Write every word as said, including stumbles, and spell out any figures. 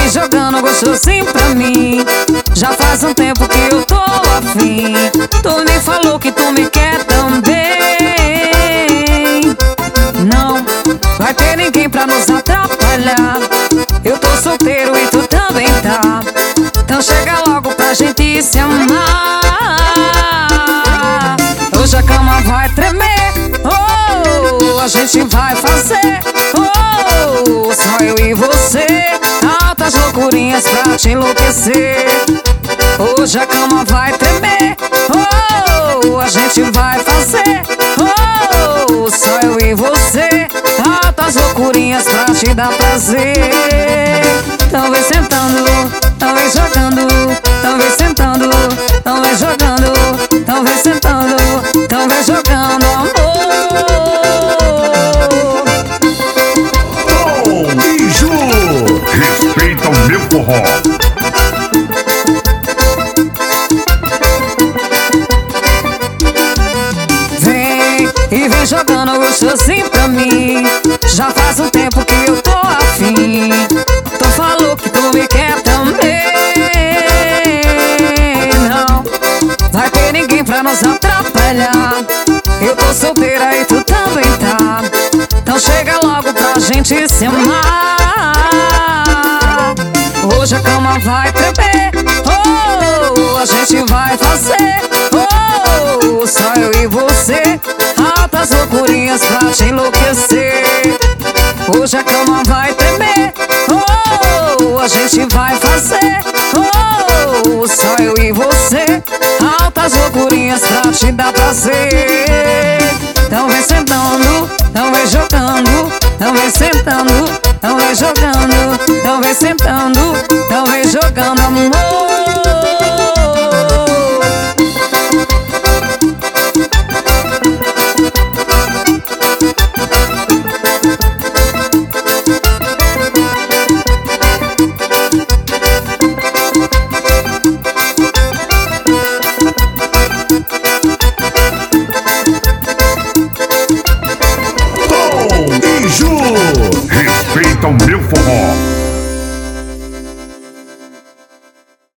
vem jogando gostosinho pra mim. Já faz um tempo que eu tô afim. Tu me falou que tu me quer também. Não vai ter ninguém pra nos atrapalhar. Eu tô solteiro e tu também tá. Então chega logo pra gente se amar. Hoje a cama vai tremer, oh, a gente vai fazer, oh, só eu e você. Altas loucurinhas pra te enlouquecer. Hoje a cama vai tremer, oh, a gente vai fazer, oh, só eu e você. Altas loucurinhas pra te dar prazer. Então vem sentando, então vem jogando, então vem sentando, então vem jogando, então vem sentando, então vem jogando, amor. Tom e Ju, respeita o meu forró. Vem e vem jogando gostosinho pra mim. Já faz um tempo que eu tô afim. Tu falou que tu me quer também. Não vai ter ninguém pra nos atrapalhar. Eu tô solteira e tu também tá. Então chega logo pra gente se amar. Hoje a cama vai tremer, oh, a gente vai fazer, oh, só eu e você. Altas loucurinhas pra te enlouquecer. Hoje a cama vai tremer, oh, a gente vai fazer, oh, só eu e você. Altas loucurinhas pra te dar prazer. Então vem sentando, então vem jogando, então vem sentando, então vem jogando, então vem sentando, então vem jogando, amor.